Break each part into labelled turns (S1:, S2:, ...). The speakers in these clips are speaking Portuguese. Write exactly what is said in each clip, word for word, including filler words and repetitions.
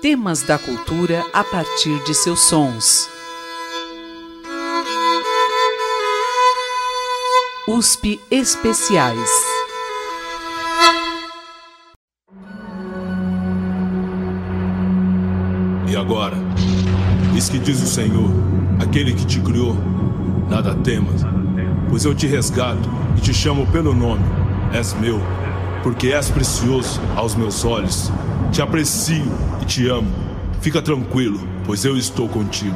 S1: Temas da cultura a partir de seus sons. U S P Especiais.
S2: E agora, eis que diz o Senhor, aquele que te criou: nada temas, pois eu te resgato e te chamo pelo nome. És meu, porque és precioso aos meus olhos. Te aprecio e te amo. Fica tranquilo, pois eu estou contigo.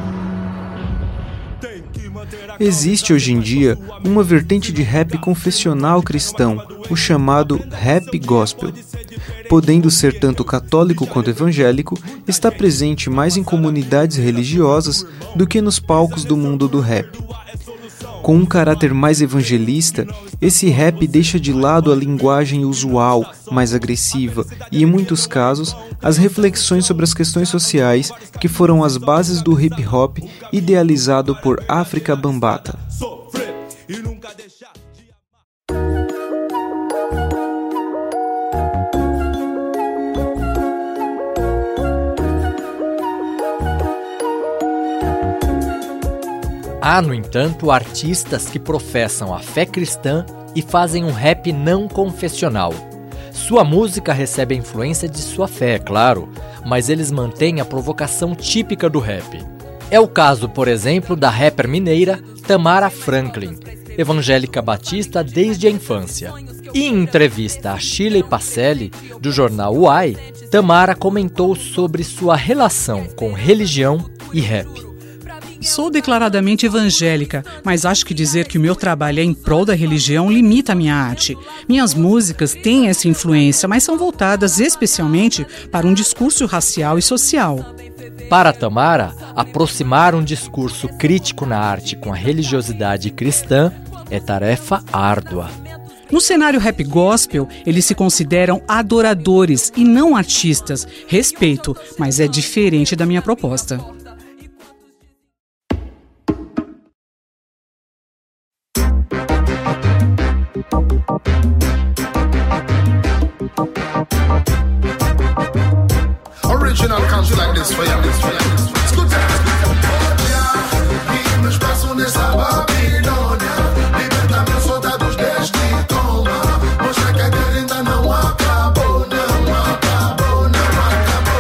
S3: Existe hoje em dia uma vertente de rap confessional cristão, o chamado rap gospel. Podendo ser tanto católico quanto evangélico, está presente mais em comunidades religiosas do que nos palcos do mundo do rap. Com um caráter mais evangelista, esse rap deixa de lado a linguagem usual, mais agressiva, e em muitos casos, as reflexões sobre as questões sociais que foram as bases do hip-hop idealizado por África Bambaataa.
S4: Há, no entanto, artistas que professam a fé cristã e fazem um rap não confessional. Sua música recebe a influência de sua fé, é claro, mas eles mantêm a provocação típica do rap. É o caso, por exemplo, da rapper mineira Tamara Franklin, evangélica batista desde a infância. E em entrevista a Shirley Pacelli, do jornal Uai, Tamara comentou sobre sua relação com religião e rap.
S5: Sou declaradamente evangélica, mas acho que dizer que o meu trabalho é em prol da religião limita a minha arte. Minhas músicas têm essa influência, mas são voltadas especialmente para um discurso racial e social.
S4: Para Tamara, aproximar um discurso crítico na arte com a religiosidade cristã é tarefa árdua.
S5: No cenário rap gospel, eles se consideram adoradores e não artistas. Respeito, mas é diferente da minha proposta.
S6: Original comes like this for you. Escuta. E no espaço nessa Babilônia, liberta meus soldados deste coma. Mostra que a guerra ainda não acabou, não acabou, não acabou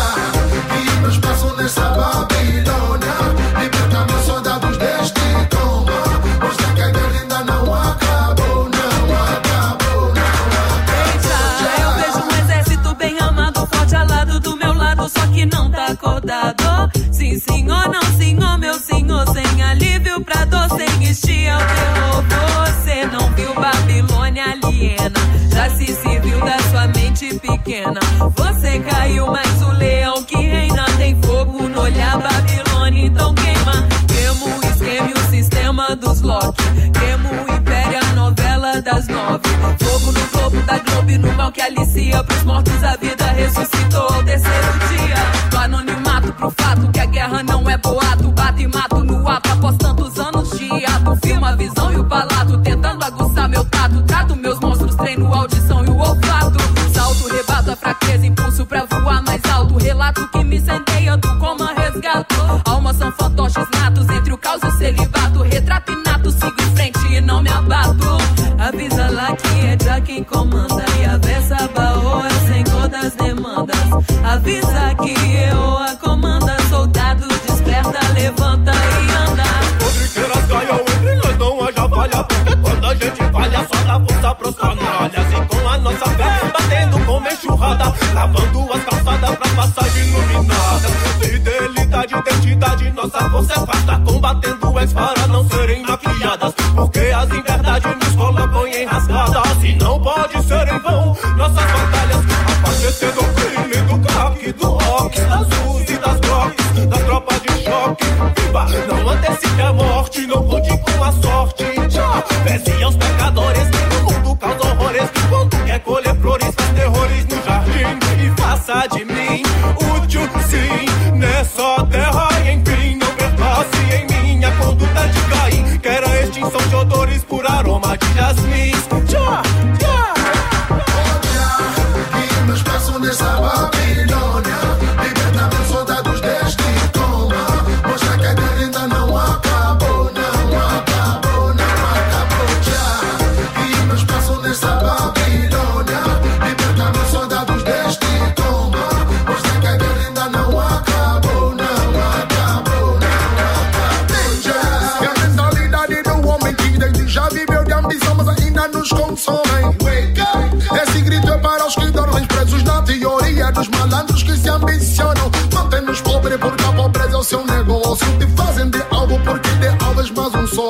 S6: já. E no espaço nessa Babilônia, liberta meus soldados deste coma. Mostra que a guerra ainda não acabou, não acabou, não acabou já.
S7: Eu vejo um exército bem amado, forte ao lado do meu lado, só que não tá acordado. Sim, senhor, não, senhor, meu senhor, sem alívio pra dor, sem estia o terror. Você não viu Babilônia aliena, já se serviu da sua mente pequena. Você caiu, mas o leão que reina tem fogo no olhar. Babilônia, então queima. Queima o esquema e o sistema dos Loki. Queima o império, a novela das nove. Fogo no globo da Globo e no mal que alicia. Pros mortos a vida ressuscitou ao terceiro dia. Do anonimato pro fato que a guerra não é boato. Bato e mato no ato após tantos anos de ato. Filma a visão e o palato, tentando aguçar meu tato. Trato meus monstros, treino a audição e o olfato. Salto, rebato a fraqueza, impulso pra voar mais alto. Relato que me incendeia, do coma resgato. Almas são fantoches natos, entre o caos e o celibato. Retrato inato, sigo em frente e não me abato. Avisa lá que é já quem comanda. E a versa baú é o senhor das demandas. Avisa que eu a comanda. Soldado desperta, levanta e anda.
S8: Corriqueiras caiam entre nós, não haja falha. Porque quando a gente falha, só dá força pros canalhas. E com a nossa fé, batendo como enxurrada. Lavando as calçadas pra passagem iluminada. Fidelidade, identidade, nossa força é farta. Combatendo ex para não serem maquiadas. Porque as inverdades nos colocam em rasgada. Se não pode ser em vão, nossas batalhas. Abastecendo o crime do crack, do rock, das luzes e das glocks, das tropas de choque. Viva, não antecipe a morte, não conte com a sorte. Tchau, pese aos pecadores, no mundo causa horrores. Quando quer colher flores, faz terrores no jardim. E faça de mim útil, sim, nessa terra. Enfim, não perpasse em minha conduta de Caim. Quero a extinção de odores por aroma de jasmim. Tchau, tchau.
S6: E no espaço nessa Babilônia, liberta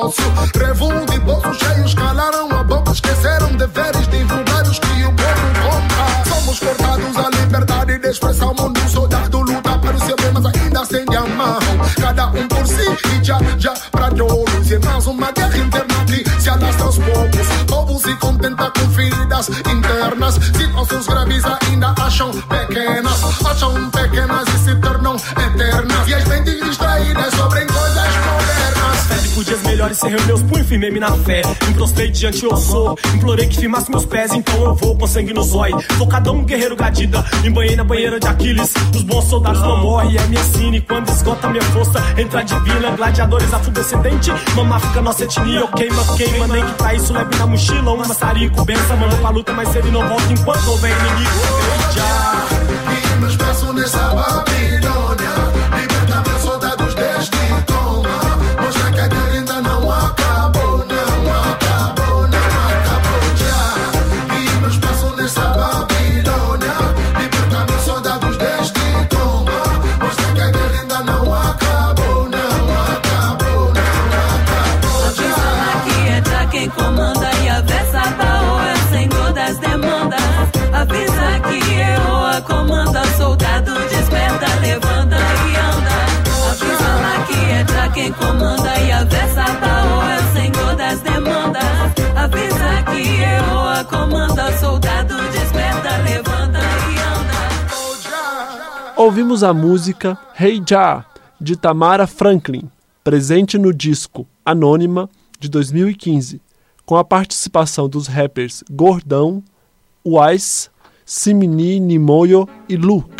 S6: almoço. Revundo e bolsos cheios, calaram a boca, esqueceram deveres divulgados que o povo compra. Somos cortados a liberdade de expressão. Mundo soldado luta para o seu bem, mas ainda acende a mão. Cada um por si e já, já pra todos. Irmãos, uma guerra interna que se alastra aos poucos. O povo se contenta com feridas internas. Situações graves ainda acham pequenas. Acham pequenas e se tornam eternas. E as mentes distraídas sobre coisas modernas.
S8: Pede por dias melhores, cerrei meus punhos, firmei-me na fé. Me prostrei diante eu sou, implorei que firmasse meus pés. Então eu vou com sangue no zóio. Focadão, um guerreiro gadida, embanhei na banheira de Aquiles. Os bons soldados não morrem, é minha sine. Quando esgota minha força, entra divina. Gladiadores afrodescendente, mamá fica nossa etnia. Eu queima, queima, nem que pra isso leve na mochila um maçarico. Bença, manda pra luta, mas ele não volta enquanto houver inimigo. Já.
S6: E meus braços nessa Babilônia, liberta meus soldados deste coma. Mostra que a guerra ainda não acabou, não acabou, não acabou já. E meus braços nessa Babilônia, liberta meus soldados deste coma. Mostra que a guerra ainda não acabou, não acabou, não acabou já.
S7: Aqui é já quem comanda e a versa Baô é o senhor das demandas. Avisa que eu comanda, soldado desperta, levanta e anda. Avisa lá que é já quem comanda e a versa Baô é o senhor das demandas. Avisa que eu comanda, soldado desperta, levanta e anda.
S9: Ouvimos a música Hey Ja, de Tamara Franklin, presente no disco Anônima, de dois mil e quinze, com a participação dos rappers Gordão, Wise, Simini Nimoyo e Luke.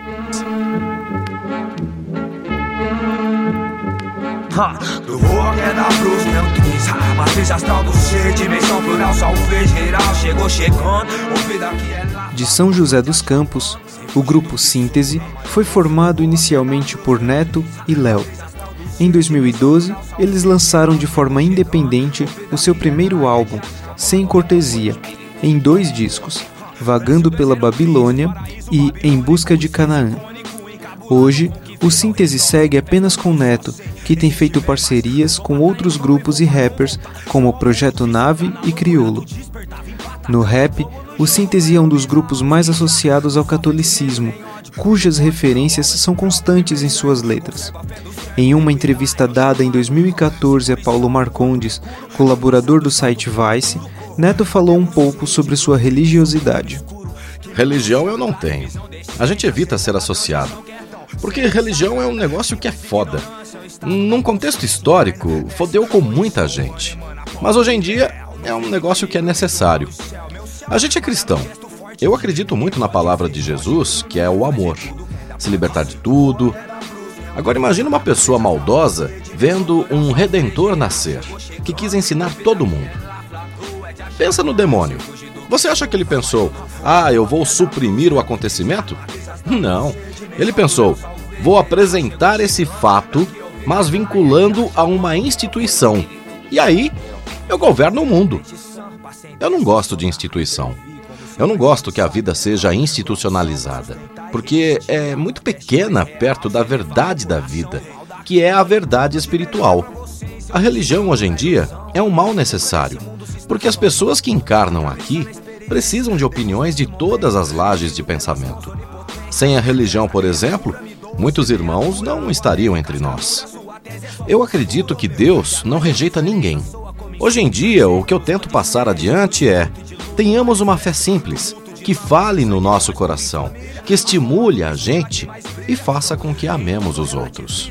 S10: Do rock é da cruz, meu twist. Matriz astral do ser, dimensão plural, só o fez geral. Chegou chegando, ouvi daqui é lá.
S3: De São José dos Campos, o grupo Síntese foi formado inicialmente por Neto e Léo. Em dois mil e doze, eles lançaram de forma independente o seu primeiro álbum, Sem Cortesia, em dois discos, Vagando pela Babilônia e Em Busca de Canaã. Hoje, o Síntese segue apenas com Neto, que tem feito parcerias com outros grupos e rappers como Projeto Nave e Criolo. No rap, o Síntese é um dos grupos mais associados ao catolicismo, cujas referências são constantes em suas letras. Em uma entrevista dada em dois mil e catorze a Paulo Marcondes, colaborador do site Vice, Neto falou um pouco sobre sua religiosidade.
S11: Religião eu não tenho. A gente evita ser associado. Porque religião é um negócio que é foda. Num contexto histórico, fodeu com muita gente. Mas hoje em dia, é um negócio que é necessário. A gente é cristão. Eu acredito muito na palavra de Jesus, que é o amor. Se libertar de tudo. Agora imagina uma pessoa maldosa vendo um redentor nascer, que quis ensinar todo mundo. Pensa no demônio. Você acha que ele pensou, ah, eu vou suprimir o acontecimento? Não. Ele pensou, vou apresentar esse fato, mas vinculando a uma instituição. E aí, eu governo o mundo. Eu não gosto de instituição. Eu não gosto que a vida seja institucionalizada, porque é muito pequena perto da verdade da vida, que é a verdade espiritual. A religião hoje em dia é um mal necessário, porque as pessoas que encarnam aqui precisam de opiniões de todas as lajes de pensamento. Sem a religião, por exemplo, muitos irmãos não estariam entre nós. Eu acredito que Deus não rejeita ninguém. Hoje em dia, o que eu tento passar adiante é: tenhamos uma fé simples, que fale no nosso coração, que estimule a gente e faça com que amemos os outros.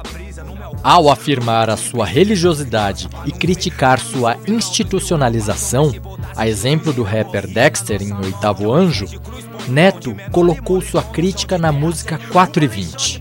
S4: Ao afirmar a sua religiosidade e criticar sua institucionalização, a exemplo do rapper Dexter em Oitavo Anjo, Neto colocou sua crítica na música quatro e vinte.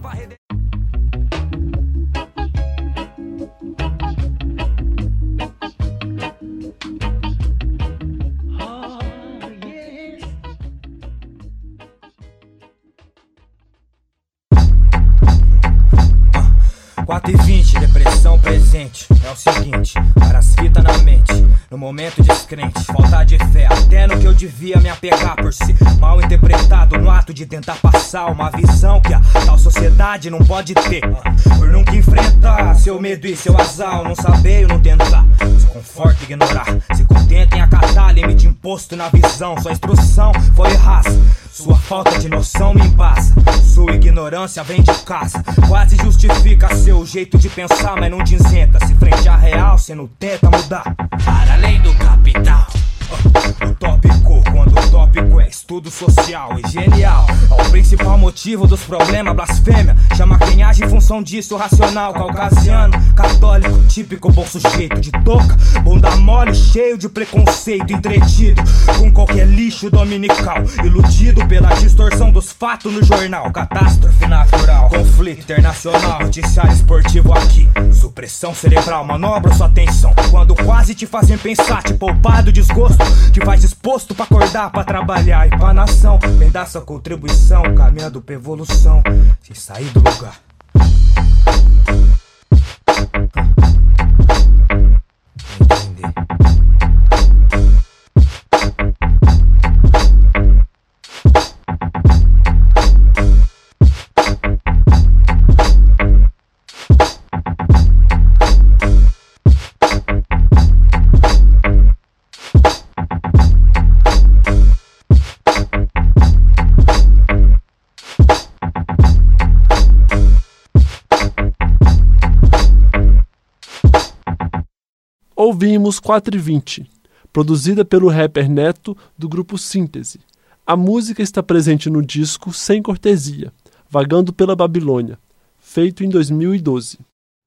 S10: quatro e vinte, depressão presente. É o seguinte, várias fitas na mente. No momento descrente, falta de fé, até no que eu devia me apegar por ser mal interpretado no ato de tentar passar uma visão que a tal sociedade não pode ter. Por nunca enfrentar seu medo e seu azar, não saber ou não tentar, se conforta em ignorar, se contenta em acatar limite imposto na visão. Sua instrução foi raça, sua falta de noção me embasa, sua ignorância vem de casa, quase justifica seu jeito de pensar, mas não te isenta. Se frente à real, cê não tenta mudar. Para além do capital. O tópico, quando o tópico é estudo social e genial, é o principal motivo dos problemas, blasfêmia. Chama quem age em função disso, racional. Caucasiano, católico, típico bom sujeito de touca, bunda mole, cheio de preconceito, entretido com qualquer lixo dominical, iludido pela distorção dos fatos no jornal. Catástrofe natural, conflito internacional, noticiário esportivo aqui, supressão cerebral, manobra sua atenção quando quase te fazem pensar, te poupar do desgosto, te faz disposto pra acordar, pra trabalhar e pra nação. Vem dar sua contribuição, caminhando pra evolução, sem sair do lugar. Entender.
S9: Ouvimos quatro e vinte, produzida pelo rapper Neto, do grupo Síntese. A música está presente no disco Sem Cortesia, Vagando pela Babilônia, feito em dois mil e doze.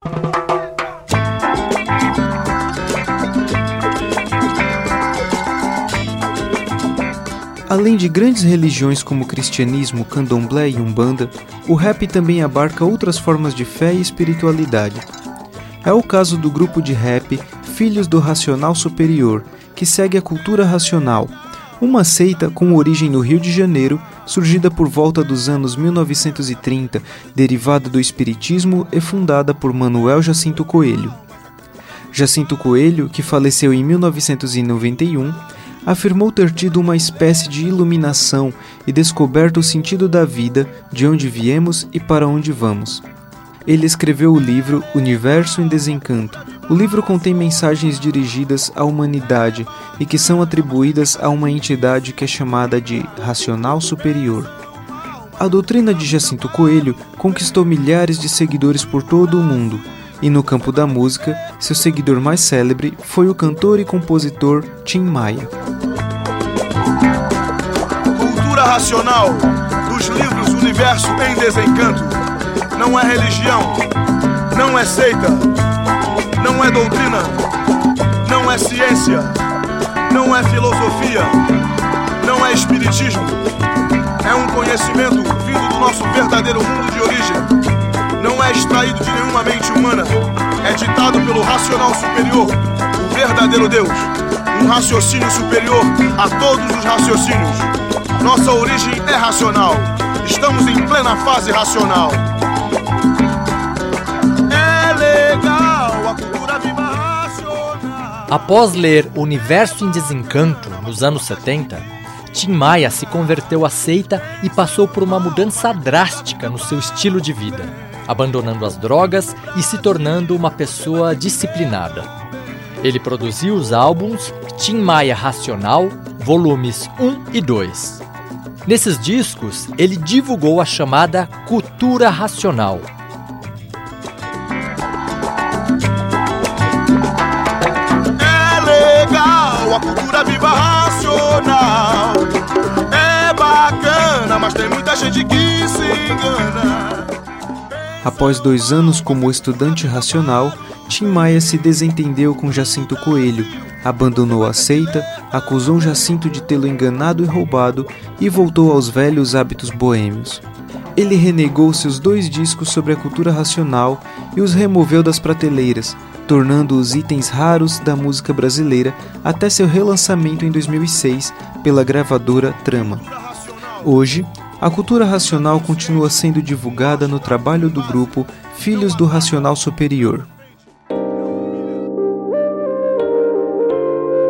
S3: Além de grandes religiões como o cristianismo, candomblé e umbanda, o rap também abarca outras formas de fé e espiritualidade. É o caso do grupo de rap Filhos do Racional Superior, que segue a cultura racional, uma seita com origem no Rio de Janeiro, surgida por volta dos anos mil novecentos e trinta, derivada do espiritismo e fundada por Manuel Jacinto Coelho. Jacinto Coelho, que faleceu em mil novecentos e noventa e um, afirmou ter tido uma espécie de iluminação e descoberto o sentido da vida, de onde viemos e para onde vamos. Ele escreveu o livro Universo em Desencanto. O livro contém mensagens dirigidas à humanidade e que são atribuídas a uma entidade que é chamada de Racional Superior. A doutrina de Jacinto Coelho conquistou milhares de seguidores por todo o mundo, e no campo da música, seu seguidor mais célebre foi o cantor e compositor Tim Maia.
S6: Cultura racional dos livros Universo em Desencanto. Não é religião, não é seita, não é doutrina, não é ciência, não é filosofia, não é espiritismo. É um conhecimento vindo do nosso verdadeiro mundo de origem. Não é extraído de nenhuma mente humana. É ditado pelo racional superior, o verdadeiro Deus. Um raciocínio superior a todos os raciocínios. Nossa origem é racional. Estamos em plena fase racional.
S4: Após ler Universo em Desencanto, nos anos setenta, Tim Maia se converteu à seita e passou por uma mudança drástica no seu estilo de vida, abandonando as drogas e se tornando uma pessoa disciplinada. Ele produziu os álbuns Tim Maia Racional, volumes um e dois. Nesses discos, ele divulgou a chamada cultura racional.
S6: A cultura viva racional é bacana, mas tem muita gente que se engana.
S3: Após dois anos como estudante racional, Tim Maia se desentendeu com Jacinto Coelho, abandonou a seita, acusou Jacinto de tê-lo enganado e roubado e voltou aos velhos hábitos boêmios. Ele renegou seus dois discos sobre a cultura racional e os removeu das prateleiras, tornando-os itens raros da música brasileira até seu relançamento em dois mil e seis pela gravadora Trama. Hoje, a cultura racional continua sendo divulgada no trabalho do grupo Filhos do Racional Superior.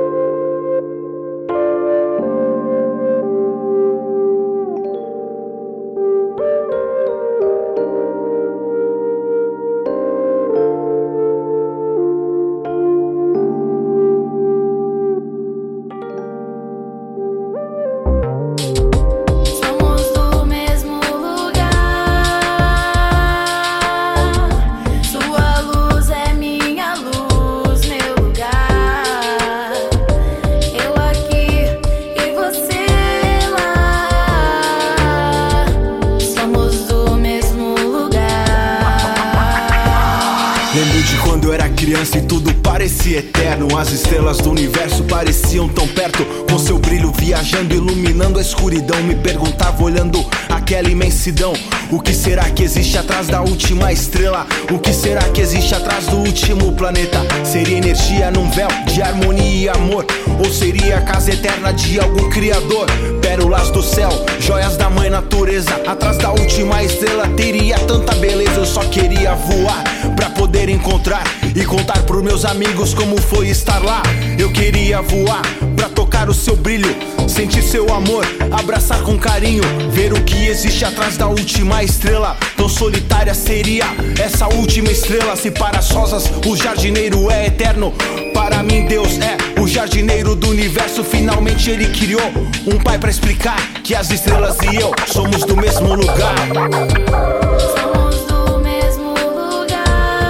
S12: criança e tudo parecia eterno. As estrelas do universo pareciam tão perto, com seu brilho viajando, iluminando a escuridão. Me perguntava olhando aquela imensidão: o que será que existe atrás da última estrela? O que será que existe atrás do último planeta? Seria energia num véu de harmonia e amor? Ou seria a casa eterna de algum criador? Pérolas do céu, joias da mãe natureza. Atrás da última estrela teria tanta beleza. Eu só queria voar pra poder encontrar e contar pros meus amigos como foi estar lá. Eu queria voar pra tocar o seu brilho, sentir seu amor, abraçar com carinho, ver o que existe atrás da última estrela. Tão solitária seria essa última estrela. Se para as rosas o jardineiro é eterno, para mim Deus é o jardineiro do universo. Finalmente ele criou um pai pra explicar que as estrelas e eu somos do mesmo lugar.
S13: Somos do mesmo lugar.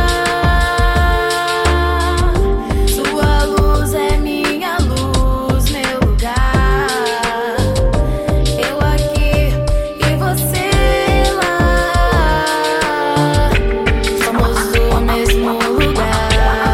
S13: Sua luz é minha luz, meu lugar. Eu aqui e você lá. Somos do mesmo lugar.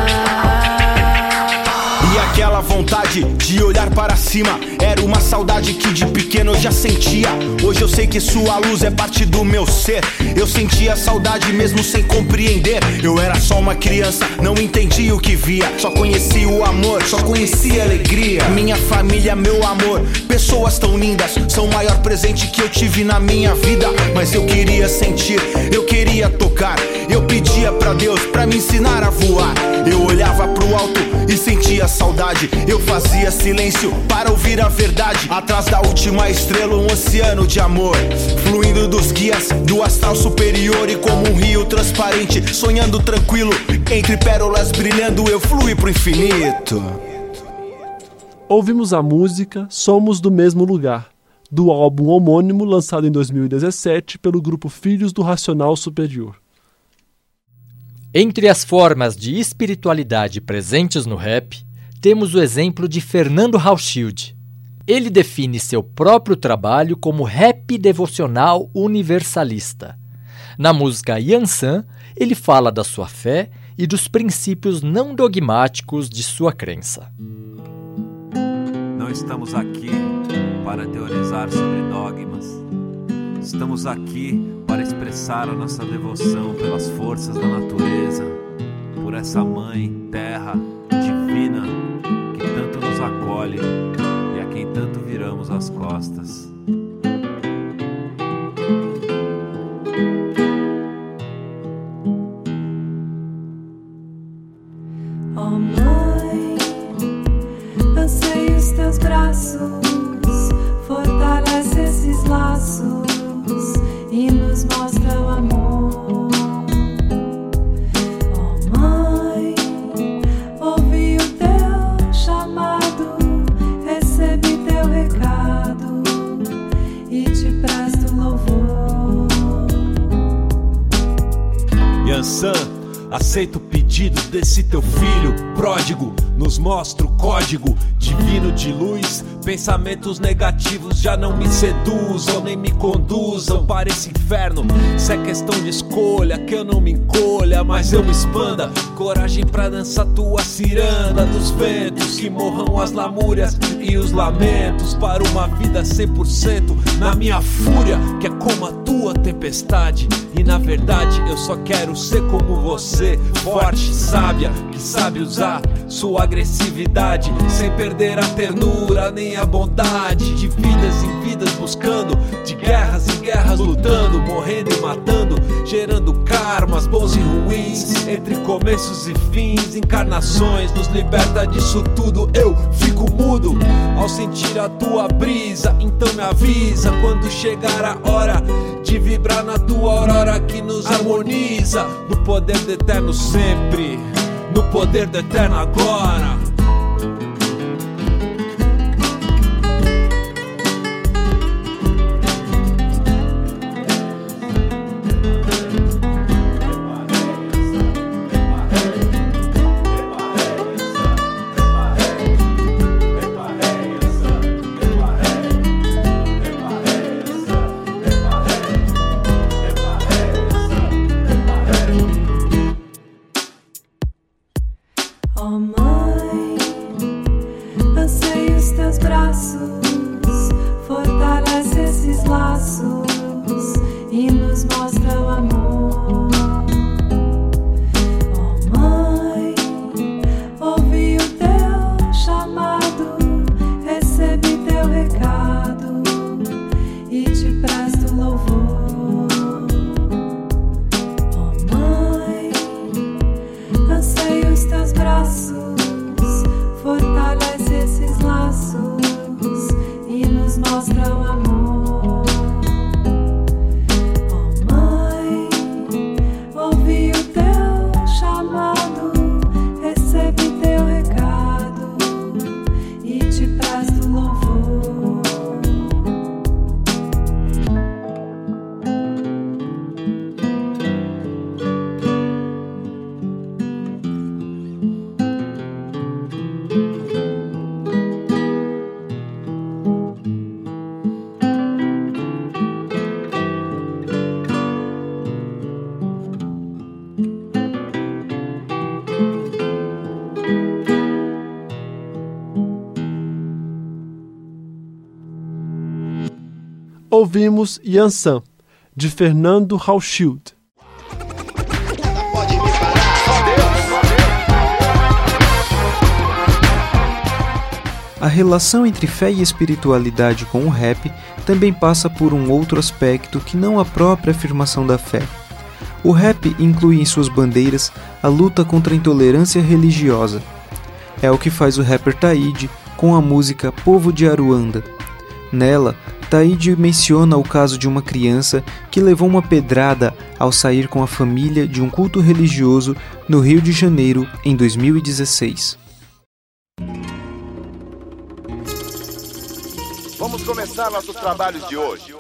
S12: E aquela vontade de olhar para cima era uma saudade que de pequeno eu já sentia. Hoje eu sei que sua luz é parte do meu ser. Eu sentia saudade mesmo sem compreender. Eu era só uma criança, não entendia o que via. Só conhecia o amor, só conhecia a alegria. Minha família, meu amor, pessoas tão lindas, são o maior presente que eu tive na minha vida. Mas eu queria sentir, eu queria tocar. Eu pedia pra Deus pra me ensinar a voar. Eu olhava pro alto e sentia saudade. Eu fazia silêncio para ouvir a verdade. Atrás da última estrela um oceano de amor, fluindo dos guias do astral superior. E como um rio transparente, sonhando tranquilo, entre pérolas brilhando, eu flui pro infinito.
S9: Ouvimos a música Somos do Mesmo Lugar, do álbum homônimo lançado em dois mil e dezessete pelo grupo Filhos do Racional Superior.
S4: Entre as formas de espiritualidade presentes no rap, temos o exemplo de Fernando Hauschild. Ele define seu próprio trabalho como rap devocional universalista. Na música Yansan, ele fala da sua fé e dos princípios não dogmáticos de sua crença.
S14: Não estamos aqui para teorizar sobre dogmas. Estamos aqui para expressar a nossa devoção pelas forças da natureza, por essa mãe, terra divina, que tanto nos acolhe e a quem tanto viramos as costas.
S7: Oh mãe, anseio os teus braços, fortalece esses laços e nos mostra o amor. Oh mãe, ouvi o teu chamado, recebi teu recado e te presto louvor.
S8: Yansan, aceita o pedido desse teu filho pródigo. Nos mostra o código divino de luz. Pensamentos negativos já não me seduzam, nem me conduzam para esse inferno. Se é questão de escolha, que eu não me encolha, mas eu me expanda. Coragem pra dançar tua ciranda dos ventos, que morram as lamúrias e os lamentos, para uma vida cem por cento na minha fúria, que é como a tua tempestade. E na verdade eu só quero ser como você, forte, sábia, que sabe usar sua agressividade sem perder a ternura nem a bondade. De vidas em vidas buscando, de guerras em guerras lutando, morrendo e matando, gerando karmas bons e ruins, entre começos e fins, encarnações. Nos liberta disso tudo, eu fico mudo ao sentir a tua brisa. Então me avisa quando chegar a hora de vibrar na tua aurora que nos harmoniza, no poder do eterno sempre, no poder do eterno agora.
S9: ouvimos Yansan, de Fernando Hauschild.
S3: A relação entre fé e espiritualidade com o rap também passa por um outro aspecto que não a própria afirmação da fé. O rap inclui em suas bandeiras a luta contra a intolerância religiosa. É o que faz o rapper Taíde com a música Povo de Aruanda. Nela, Taíde menciona o caso de uma criança que levou uma pedrada ao sair com a família de um culto religioso no Rio de Janeiro em dois mil e dezesseis.
S15: Vamos começar nossos trabalhos de hoje.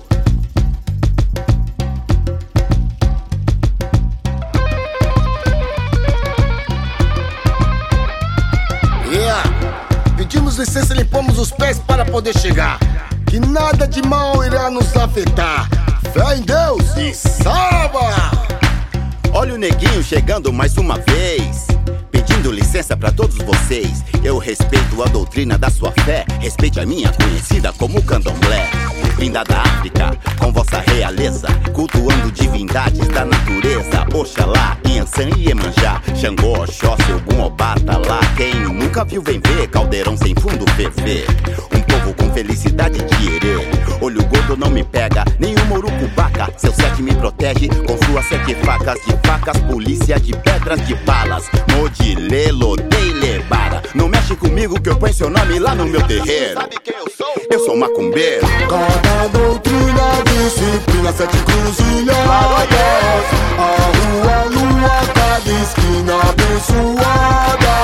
S6: Yeah. Pedimos licença e limpamos os pés para poder chegar. Que nada de mal irá nos afetar. Fé em Deus e salva!
S16: Olha o neguinho chegando mais uma vez, pedindo licença pra todos vocês. Eu respeito a doutrina da sua fé, respeite a minha, conhecida como candomblé. Vinda da África, com vossa realeza, cultuando divindades da natureza. Oxalá, Yansan e Iemanjá, Xangô, Oxóssi, Ogum, Obata lá. Quem nunca viu vem ver, caldeirão sem fundo ferver. Um povo com felicidade de herê. Olho gordo não me pega, nenhum morucubaca. Seu sete me protege com suas sete facas. De facas, polícia de pedras de balas. Modile, lodei, lebara. Não mexe comigo que eu ponho seu nome lá no meu terreiro. Sabe quem eu sou? Eu sou macumbeiro.
S6: Cada doutrina, disciplina, sete cruzilhadas. A rua, lua, cada esquina abençoada.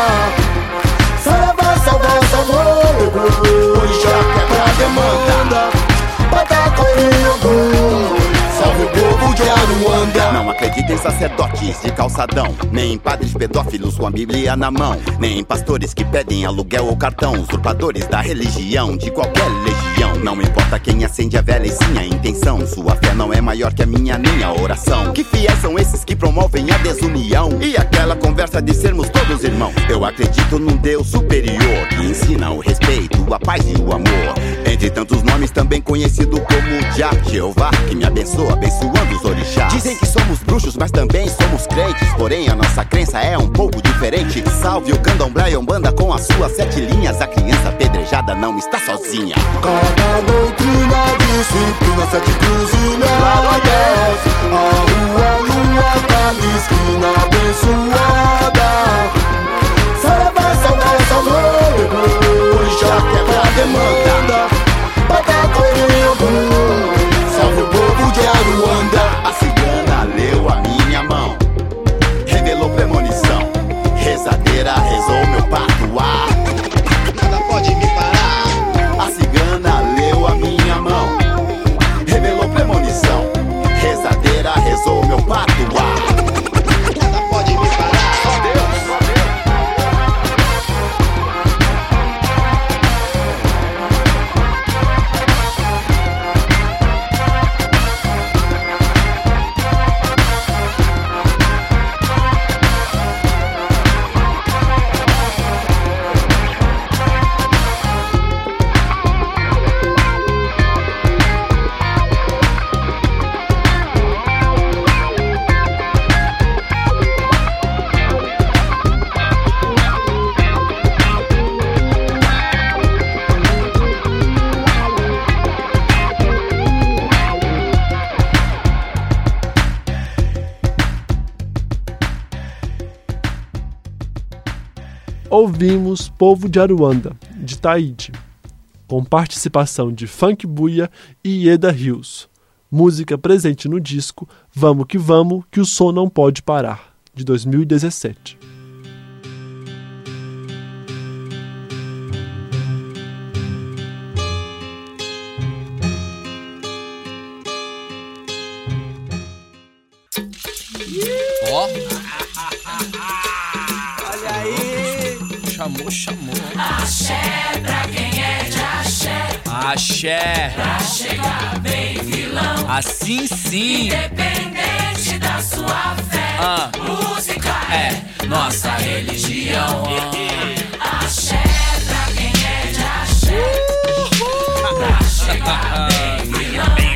S6: Salva, salva, salva.
S16: Orixá quebra a demanda.
S6: Bataco e Ogum, salve o povo de Aruanda.
S16: Não acredito em sacerdotes de calçadão, nem em padres pedófilos com a Bíblia na mão, nem em pastores que pedem aluguel ou cartão, usurpadores da religião de qualquer legião. Não importa quem acende a vela e sim a intenção, sua fé não é maior que a minha nem a oração. Que fiéis são esses que promovem a desunião e aquela conversa de sermos todos irmãos? Eu acredito num Deus superior que ensina o respeito, a paz e o amor. Entre tantos nomes também conhecido como Jah, Jeová, que me abençoa, abençoando os orixás. Dizem que somos bruxos, mas também somos crentes, porém a nossa crença é um pouco diferente. Salve o candomblé e umbanda com as suas sete linhas. A criança apedrejada não está sozinha.
S6: Cada doutrina, disciplina, sete cruzilhadas. A rua, lua, cada esquina abençoada. Salva, salva, salva.
S16: Orixá quebra a demanda.
S6: Bataco e Ogum, salve o povo de Aruanda.
S16: A cigana leu a minha mão, revelou premonição. Rezadeira rezou meu patuá. Nada pode me parar. A cigana leu a minha mão, revelou premonição. Rezadeira rezou meu patuá. Nada pode me parar. Só Deus, só Deus.
S9: Ouvimos Povo de Aruanda, de Taíde, com participação de Funk Buia e Ieda Rios. Música presente no disco Vamos que Vamos, que o som não pode parar, de dois mil e dezessete.
S17: Ó. Olha aí. Chamou, chamou.
S13: Axé pra quem é de axé.
S17: Axé.
S13: Pra chegar bem vilão.
S17: Assim sim.
S13: Independente da sua fé.
S17: Ah.
S13: Música
S17: é
S13: nossa religião. Axé pra quem é de axé. Pra chegar bem vilão.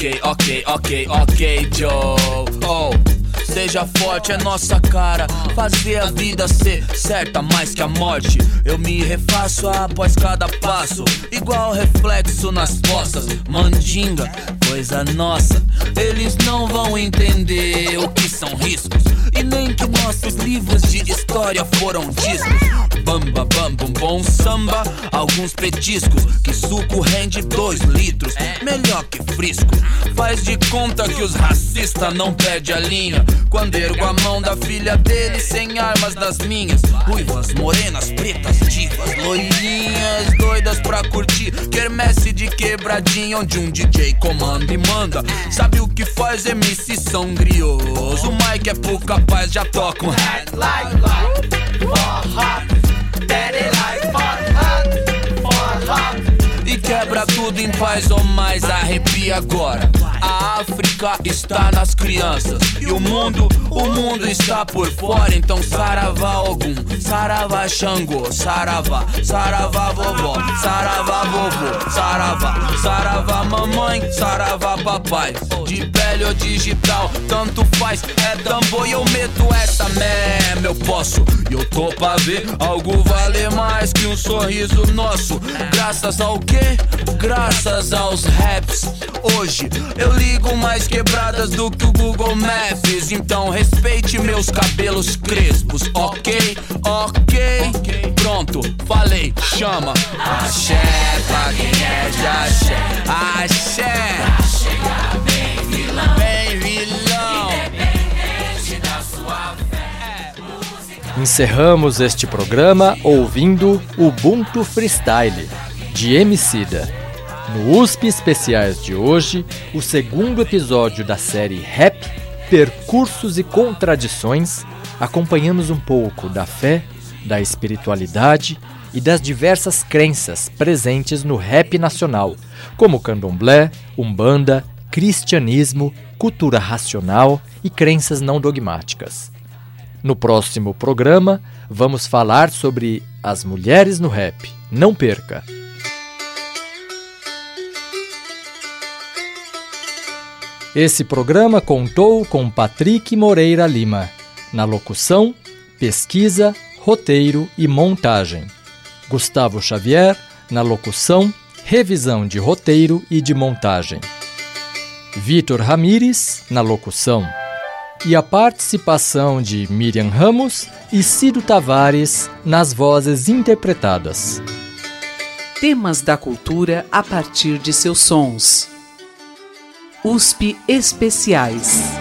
S17: ok, ok, ok, ok, Joe. Oh. Seja forte, é nossa cara. Fazer a vida ser certa mais que a morte. Eu me refaço após cada passo, igual reflexo nas costas. Mandinga, coisa nossa. Eles não vão entender o que são riscos, e nem que nossos livros de história foram discos. Bamba, bamba, um bom samba, alguns petiscos, que suco rende dois litros, melhor que frisco. Faz de conta que os racistas não perdem a linha quando ergo a mão da filha dele sem armas das minhas. Ruivas, morenas, pretas, divas, loirinhas, doidas pra curtir quermesse de quebradinha, onde um D J comanda e manda. Sabe o que faz? M C são griosos. O mic é pro capaz, já toca um hat like like for hot, daddy like for hot, for hot. E quebra tudo em paz ou mais, arrepia agora. A África está nas crianças e o mundo, o mundo está por fora. Então saravá Ogum, saravá Xangô, saravá, saravá vovó, saravá vovô, saravá, saravá mamãe, saravá papai. De pele ou digital, tanto faz, é tambor e eu meto essa meme. Eu posso e eu tô pra ver algo valer mais que um sorriso nosso. Graças ao quê? Graças aos raps. Hoje eu ligo mais quebradas do que o Google Maps. Então respeite meus cabelos crespos, ok? Ok, pronto, falei, chama. Axé, pra quem é de axé. Axé, bem vilão, bem vilão, independente da sua fé.
S4: Encerramos este programa ouvindo Ubuntu Freestyle, de Emicida. No U S P Especiais de hoje, o segundo episódio da série Rap, Percursos e Contradições, acompanhamos um pouco da fé, da espiritualidade e das diversas crenças presentes no rap nacional, como candomblé, umbanda, cristianismo, cultura racional e crenças não dogmáticas. No próximo programa, vamos falar sobre as mulheres no rap. Não perca! Esse programa contou com Patrick Moreira Lima. Na locução, pesquisa, roteiro e montagem. Gustavo Xavier, na locução, revisão de roteiro e de montagem. Vitor Ramires, na locução. E a participação de Miriam Ramos e Cido Tavares nas vozes interpretadas.
S1: Temas da cultura a partir de seus sons. U S P Especiais.